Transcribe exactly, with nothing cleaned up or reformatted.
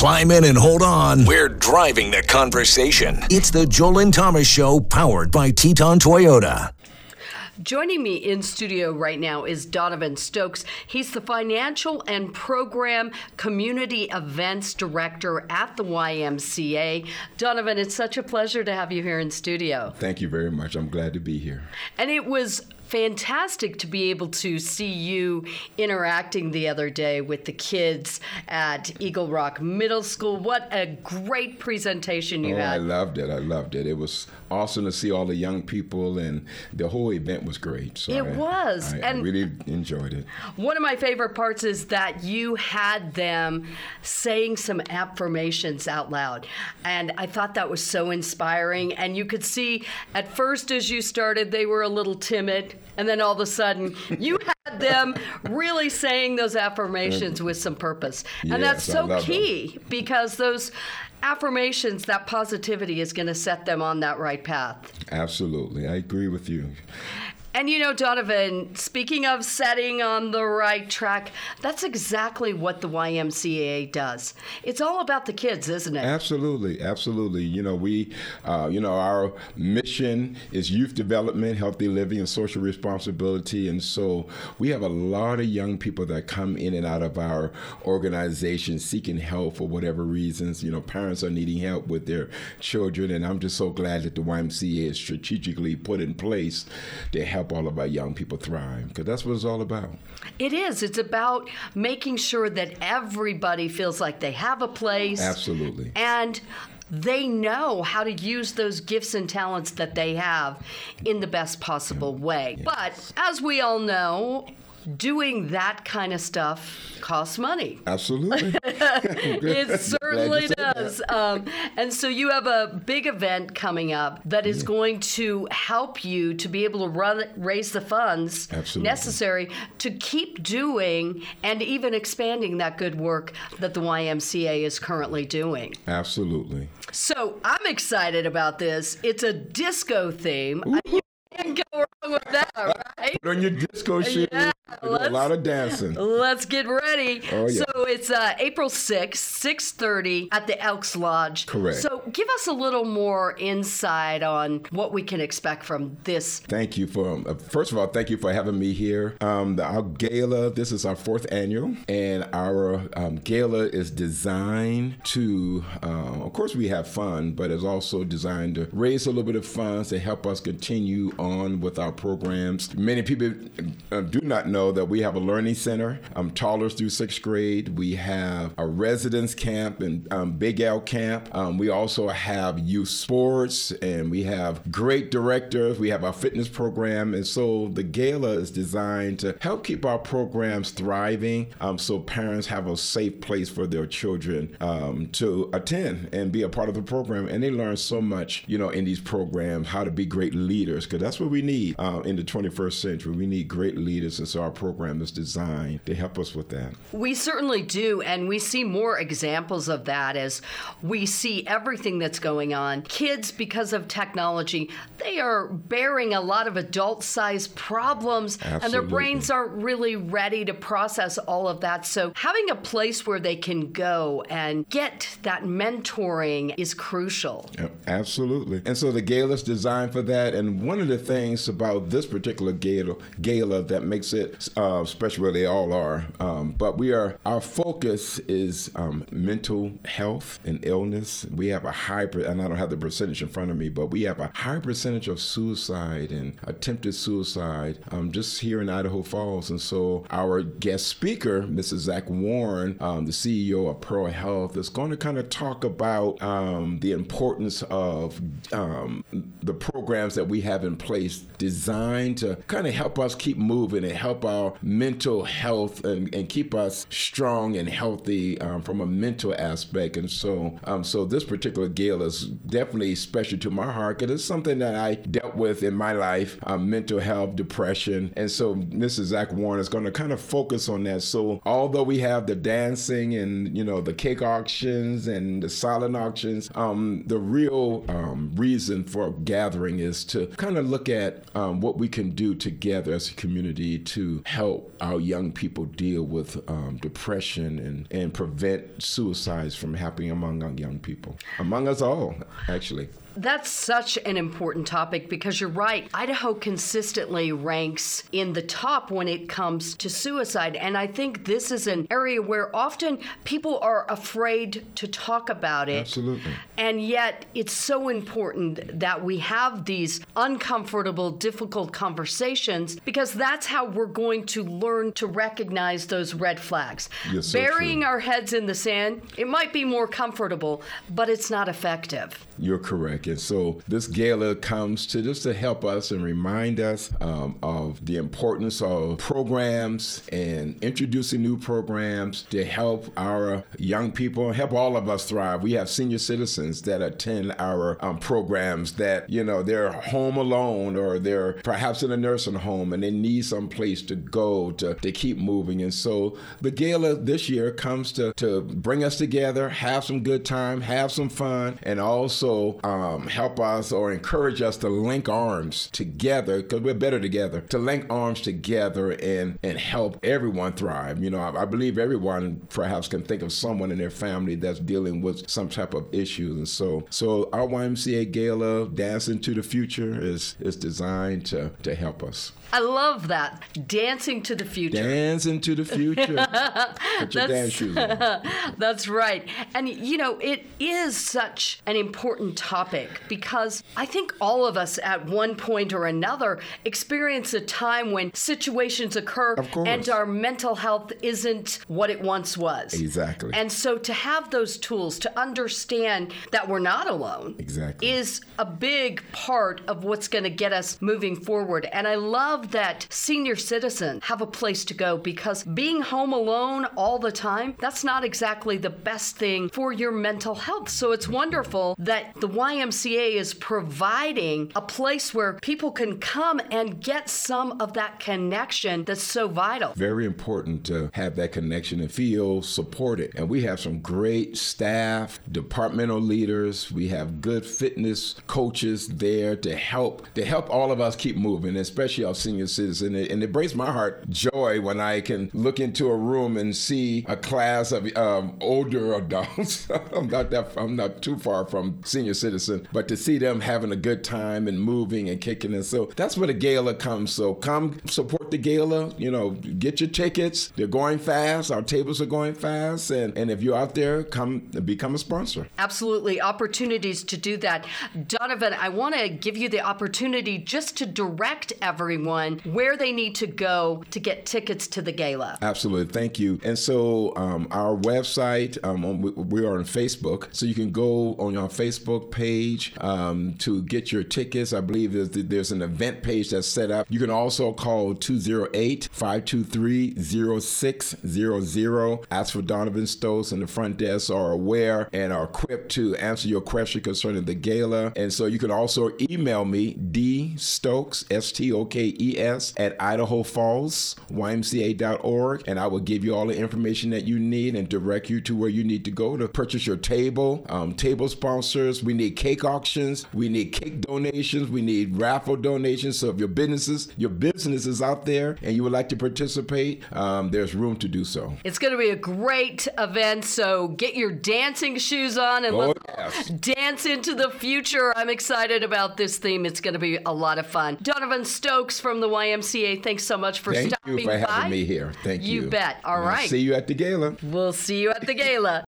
Climb in and hold on. We're driving the conversation. It's the Joel and Thomas Show, powered by Teton Toyota. Joining me in studio right now is Donovan Stokes. He's the Financial and Program Community Events Director at the Y M C A. Donovan, it's such a pleasure to have you here in studio. Thank you very much. I'm glad to be here. And it was fantastic to be able to see you interacting the other day with the kids at Eagle Rock Middle School. What a great presentation you oh, had. I loved it. I loved it. It was awesome to see all the young people, and the whole event was great. So it I, was. I, and I really enjoyed it. One of my favorite parts is that you had them saying some affirmations out loud. And I thought that was so inspiring. And you could see at first as you started, they were a little timid. And then all of a sudden, you had them really saying those affirmations with some purpose. And yes, that's so key them. Because those affirmations, that positivity is going to set them on that right path. Absolutely. I agree with you. And you know, Donovan, speaking of setting on the right track, that's exactly what the Y M C A does. It's all about the kids, isn't it? Absolutely, absolutely. You know, we, uh, you know, our mission is youth development, healthy living, and social responsibility. And so we have a lot of young people that come in and out of our organization seeking help for whatever reasons. You know, parents are needing help with their children. And I'm just so glad that the Y M C A is strategically put in place to help all of our young people thrive, because that's what it's all about. It is. It's about making sure that everybody feels like they have a place. Absolutely. And they know how to use those gifts and talents that they have in the best possible way. Yeah. But as we all know, doing that kind of stuff costs money. Absolutely. It certainly does. Um, and so you have a big event coming up that is yeah. going to help you to be able to run, raise the funds Absolutely. necessary to keep doing and even expanding that good work that the Y M C A is currently doing. Absolutely. So I'm excited about this. It's a disco theme. You can't go wrong with that, right? Put on your disco shoes. Yeah, do a lot of dancing. Let's get ready. Oh, yeah. So it's uh, April sixth, six thirty at the Elks Lodge. Correct. So give us a little more insight on what we can expect from this. Thank you for, uh, first of all, thank you for having me here. Um, the, our gala, this is our fourth annual, and our um, gala is designed to, uh, of course we have fun, but it's also designed to raise a little bit of funds to help us continue on with our programs. Many people uh, do not know that we have a learning center, um, toddlers through sixth grade. We have a residence camp and um, Big L camp. Um, we also have youth sports, and we have great directors. We have our fitness program. And so the gala is designed to help keep our programs thriving, um, so parents have a safe place for their children um, to attend and be a part of the program. And they learn so much, you know, in these programs, how to be great leaders, because that's what we need uh, in the twenty-first century. We need great leaders, and so our program is designed to help us with that. We certainly do, and we see more examples of that as we see everything that's going on. Kids, because of technology, they are bearing a lot of adult-sized problems, Absolutely. and their brains aren't really ready to process all of that. So having a place where they can go and get that mentoring is crucial. Absolutely. And so the gala is designed for that, and one of the things about this particular gala, gala that makes it uh, special, well, they all are, um, but we are, our focus is um, mental health and illness. We have a high, and I don't have the percentage in front of me, but we have a high percentage of suicide and attempted suicide um, just here in Idaho Falls. And so our guest speaker, Missus Zach Warren, um, the C E O of Pearl Health, is going to kind of talk about um, the importance of um, the programs that we have in place designed to kind of help us keep moving and help our mental health and, and keep us strong and healthy um, from a mental aspect. And so um, so this particular gala is definitely special to my heart, because it's something that I dealt with in my life, um, mental health, depression. And so Missus Zach Warren is going to kind of focus on that. So although we have the dancing and, you know, the cake auctions and the silent auctions, um, the real um, reason for gathering is to kind of look at um, what we can do together as a community to help our young people deal with um, depression and, and prevent suicides from happening among our young people, among us all, actually. That's such an important topic because you're right. Idaho consistently ranks in the top when it comes to suicide. And I think this is an area where often people are afraid to talk about it. Absolutely. And yet it's so important that we have these uncomfortable, difficult conversations because that's how we're going to learn to recognize those red flags. Yes, so Burying true. our heads in the sand, it might be more comfortable, but it's not effective. You're correct. And so this gala comes to just to help us and remind us um, of the importance of programs and introducing new programs to help our young people, help all of us thrive. We have senior citizens that attend our um, programs that, you know, they're home alone or they're perhaps in a nursing home and they need some place to go to, to keep moving. And so the gala this year comes to, to bring us together, have some good time, have some fun, and also um, help us or encourage us to link arms together, because we're better together, to link arms together and, and help everyone thrive. You know, I, I believe everyone perhaps can think of someone in their family that's dealing with some type of issues. And so so our Y M C A Gala, Dancing to the Future, is, is designed to, to help us. I love that. Dancing to the future. Dancing to the future. Put your dance shoes on. That's right. And, you know, it is such an important topic because I think all of us at one point or another experience a time when situations occur and our mental health isn't what it once was. Exactly. And so to have those tools to understand that we're not alone exactly. is a big part of what's going to get us moving forward. And I love that senior citizens have a place to go because being home alone all the time, that's not exactly the best thing for your mental health. So it's wonderful that the Y M C A is providing a place where people can come and get some of that connection that's so vital. Very important to have that connection and feel supported. And we have some great staff, departmental leaders. We have good fitness coaches there to help to help all of us keep moving, especially our senior citizen. And it breaks my heart joy when I can look into a room and see a class of um, older adults. I'm not that I'm not too far from senior citizen, but to see them having a good time and moving and kicking. And so that's where the gala comes. So come support the gala. You know, get your tickets. They're going fast. Our tables are going fast. And, and if you're out there, come become a sponsor. Absolutely. Opportunities to do that. Donovan, I want to give you the opportunity just to direct everyone where they need to go to get tickets to the gala. Absolutely. Thank you. And so um, our website, um, we, we are on Facebook, so you can go on our Facebook page um, to get your tickets. I believe there's, there's an event page that's set up. You can also call two oh eight, five two three, oh six hundred. Ask for Donovan Stokes, and the front desk are aware and are equipped to answer your question concerning the gala. And so you can also email me, D Stokes, S T O K E S, at Idaho Falls, Y M C A dot org, and I will give you all the information that you need and direct you to where you need to go to purchase your table. Um, table sponsors, we need cake auctions, we need cake donations, we need raffle donations. So if your businesses, your business is out there and you would like to participate, um, there's room to do so. It's going to be a great event, so get your dancing shoes on and oh, let's yes. dance into the future. I'm excited about this theme. It's going to be a lot of fun. Donovan Stokes from the Y M C A, thanks so much for Thank stopping by. you for having me here. Thank you. You bet. All and right. I'll see you at the gala. We'll see you at the gala.